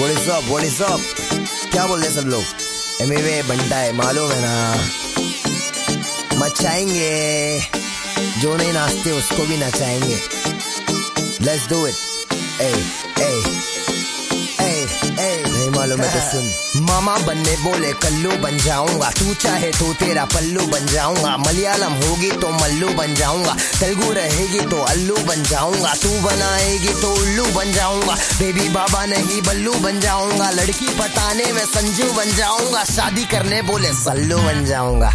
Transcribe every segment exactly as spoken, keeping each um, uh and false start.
What is up? What is up? क्या बोल रहे सब लोग? एमवे बंटा है, मालूम है ना, मचाएंगे, जो नहीं नाचते उसको भी नचाएंगे। Let's do it. Hey, hey, hey, hey. नहीं मालूम है तो सुन। मामा बनने बोले कल्लू बन जाऊंगा, तू चाहे तो तेरा पल्लू बन जाऊंगा। मलयालम होगी तो मल्लू बन जाऊंगा, तेलुगु रहेगी तो अल्लू बन जाऊंगा। तू बनाएगी तो उल्लू बन जाऊंगा, बेबी बाबा नहीं बल्लू बन जाऊंगा। लड़की पटाने में संजू बन जाऊंगा, शादी करने बोले सल्लू बन जाऊंगा।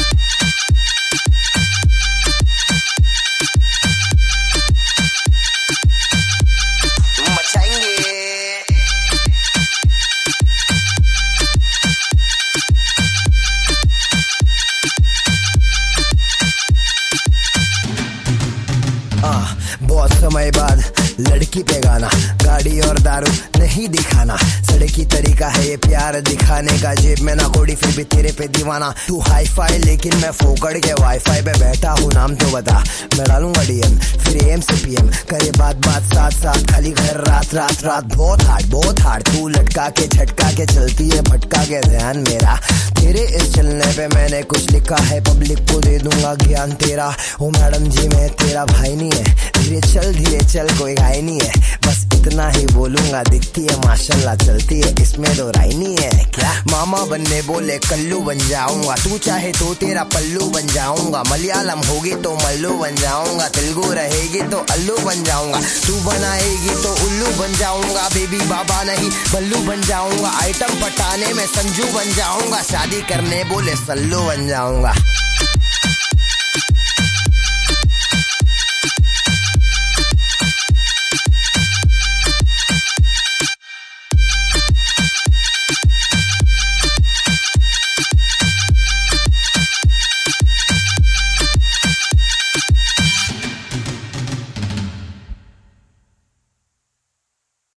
बहुत समय बाद लड़की पे गाना, गाड़ी और दारू नहीं दिखाना। सड़क की तरीका है ये प्यार दिखाने का, जेब में ना कोड़ी फिर भी तेरे पे दीवाना। तू हाई फाई लेकिन मैं फोकड़ के वाईफाई पे बैठा हूँ, नाम तो बता, मैं डालूंगा डीएम फिर एम से पीएम। करे बात बात साथ साथ, खाली घर रात रात रात। बहुत हार्ड बहुत हार्ड, तू लटका के झटका के चलती है, भटका के ध्यान मेरा। तेरे इस चलने पे मैंने कुछ लिखा है, पब्लिक को दे दूंगा ज्ञान तेरा। ओ मैडम जी मैं तेरा भाई नहीं है, धीरे चल धीरे चल कोई घाई नहीं है। बस इतना ही बोलूंगा, दिखती है माशाल्लाह चलती है, इसमें तो राय नहीं है क्या। मामा बनने बोले कल्लू बन जाऊंगा, तू चाहे तो तेरा पल्लू बन जाऊंगा। मलयालम होगी तो मल्लू बन जाऊंगा, तेलुगु रहेगी तो अल्लू बन जाऊंगा। तू बनाएगी तो उल्लू बन जाऊंगा, बेबी बाबा नहीं बल्लू बन जाऊंगा। आइटम पटाने में संजू बन जाऊंगा, शादी करने बोले सल्लू बन जाऊंगा।